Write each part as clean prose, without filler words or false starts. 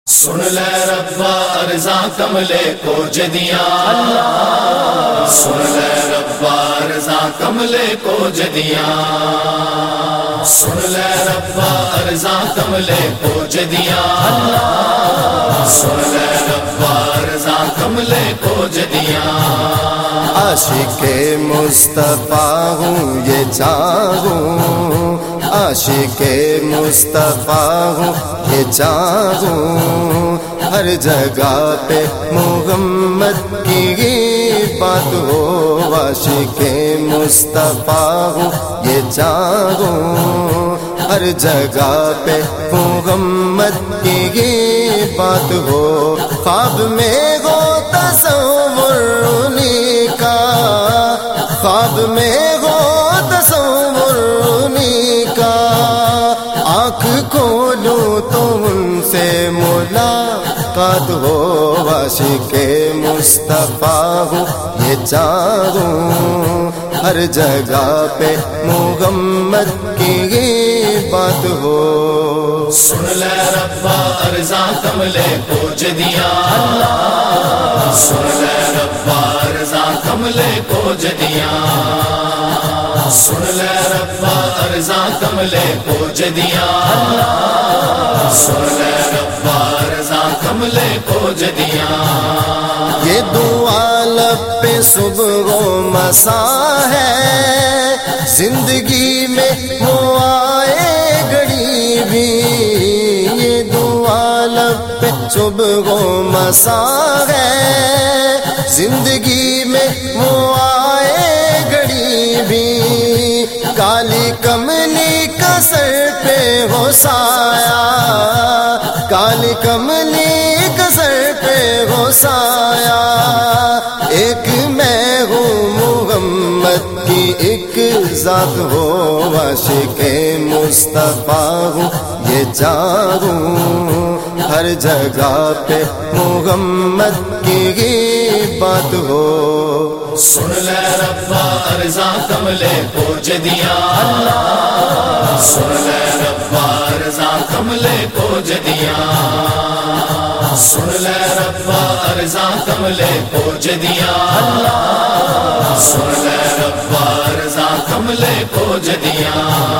سن لے ربا ارزاں کملے کو جدیاں، سن لے ربا ارزاں کملے کو جدیاں، سن لے ربا ارزاں کملے کو جدیاں، سن لے ربا ارزاں کملے کو جدیاں۔ عاشق مصطفیٰ ہوں یہ چاہوں، عاشق مصطفیٰ ہوں یہ چاہوں، ہر جگہ پہ محمد کی بات ہو، عاشق مصطفیٰ ہوں یہ چاہوں، ہر جگہ پہ محمد کی بات ہو، خواب میں ہو تصور انہی کا، خواب میں ہو تصور انہی کا، آنکھ کھولوں تو ان سے ملاقات ہو، عاشق مصطفیٰ ہوں یہ چاہوں، ہر جگہ پہ محمد کی بات ہو۔ سن لے ربا ارزاں کملے کو جدیاں، سن لے ربا ارزاں کملے کو جدیاں، سن لے ربا ارزاں کملے کو جدیاں، سن لے ربا ارزاں کملے کو جدیاں۔ یہ دعا لب پہ صبح و مساء ہے، زندگی میں وہ آئے گھڑی بھی، یہ دعا لب پہ صبح و مساء ہے، زندگی میں وہ آئے گھڑی بھی، کالی کملی کا سر پہ ہو سایہ، کالی کملی کا سر پہ ہو سایہ، ایک میں ہوں محمد کی ایک ذات ہو، عاشق مصطفیٰ ہوں یہ چاہوں، ہر جگہ پہ محمد کی بات ہو۔ سن لے ربا ارزاں کملے کو جدیاں، سن لے ربا ارزاں کملے کو جدیاں، سن لے ربا ارزاں کملے کو جدیاں، سن لے ربا ارزاں کملے کو جدیاں۔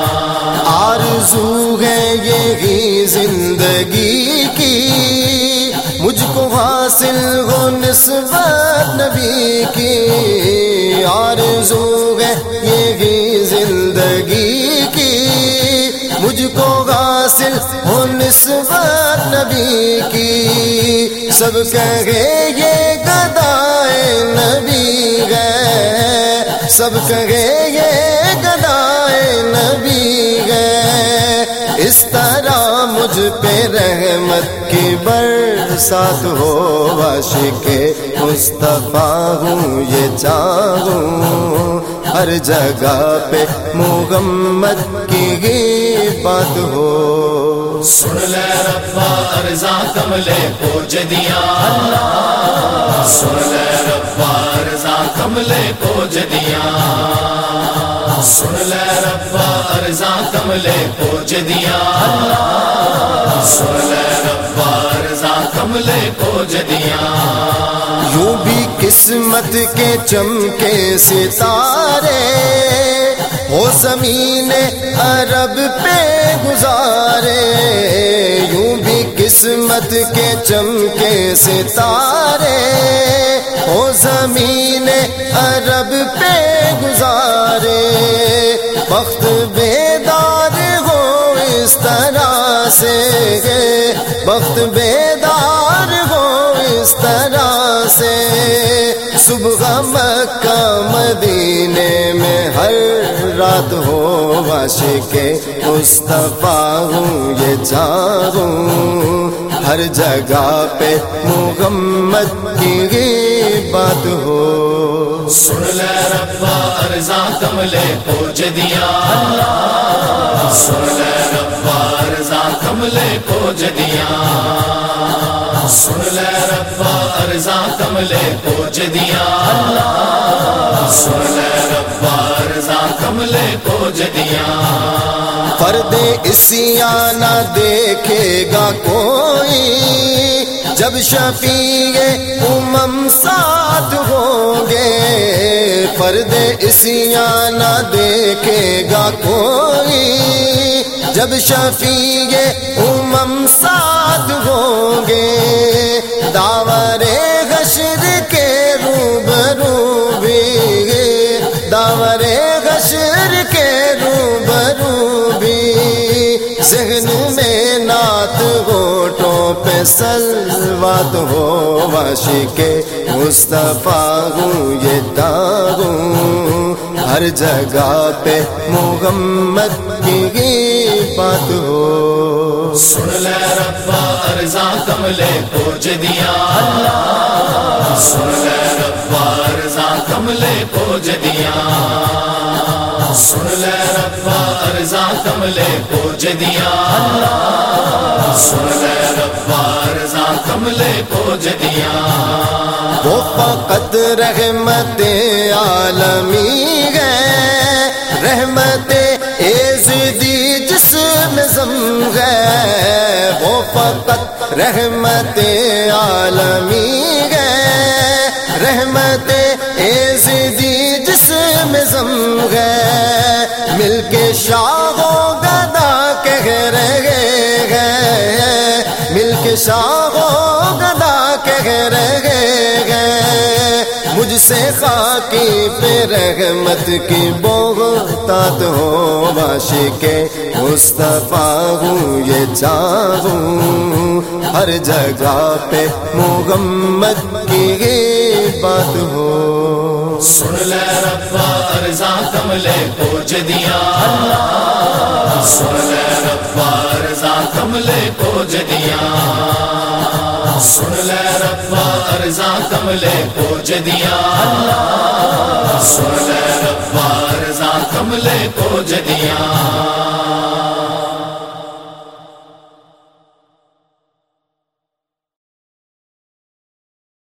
آرزو ہے یہی زندگی کی، مجھ کو حاصل ہو نسبت نبی کی، آرزو ہے یہی زندگی کی، مجھ کو حاصل ہو نسبت نبی کی، سب کہے یہ گدائے نبی ہے، سب کہے یہ گدائے نبی ہے، اس طرح مجھ پہ رحمت کی برسات ہو، عاشق مصطفیٰ ہوں یہ چاہوں، ہر جگہ پہ محمد کی بات ہو۔ سن لے ربا ارزاں کملے کو جدیاں، سن لے ربا ارزاں کملے کو جدیاں، سن لے ربا ارزاں کملے کو جدیاں، سن لے ربا ارزاں کملے کو جدیاں۔ یوں بھی قسمت کے چمکے ستارے ہو زمین عرب پہ گزارے، یوں بھی قسمت کے چمکے ستارے ہو زمین عرب پہ گزارے، وقت بیدار ہو اس طرح سے، وقت بیدار ہو اس طرح سے، صبح مکہ مدینے میں ہر رات ہو، عاشق مصطفیٰ ہوں یہ چاہوں، ہر جگہ پہ محمد کی بات ہو۔ سن لے ربا ارزاں کملے کو جدیاں، سن لے ربا ارزاں کملے کو جدیاں، سن لے ربا ارزاں کملے کو جدیاں، سن لے ربا ارزاں کملے کو جدیاں۔ فرد اسیاں نہ دیکھے گا کوئی، جب شفیع امم ساتھ ہوں گے پردے اسیاں نہ دیکھے گا کوئی جب شفیع امم ساتھ ہوں گے داور حشر کے روبرو بھی داور حشر کے روبرو بھی ذہن میں نعت ہوٹوں پہ صلوات ہو عاشق مصطفیٰ ہوں یہ داغ ہوں ہر جگہ پہ محمد کی بات ہو سن لے ربا ارزاں کملے پوج دیا سن لے ربا ارزاں کملے پوج دیا سن لے ربا ارزاں کملے پوج دیا سن لے ربا ارزاں کملے پوج دیا وہ فقط رحمت عالمی ہے رحمت ایزدی جسم زم ہے وہ فقط رحمت عالمی ہے رحمت ایزدی جسم زم ہے مل کے شاہ و گدا کہہ رہے ہیں مل کے شاہ و گدا کہہ رہے ہیں مجھ سے خاکی پہ رحمت کی بہتات ہو عاشق مصطفیٰ ہوں یہ چاہوں ہر جگہ پہ محمد کی بات ہو سن لے ربا ارزاں کملے پوج دیا سن لے ربا ارزاں کملے پوج دیا سن لے ربا ارزاں کملے پوج دیا سن لے ربا ارزاں کملے پوج دیا